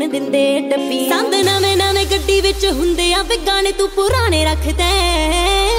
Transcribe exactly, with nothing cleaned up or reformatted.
ਦਿੰਦੇ ਟੱਪੀ ਸੰਦ ਨਵੇਂ ਨਵੇਂ ਗੱਡੀ ਵਿੱਚ ਹੁੰਦੇ ਆ ਵੇ ਗਾਣੇ ਤੂੰ ਪੁਰਾਣੇ ਰੱਖਦੇ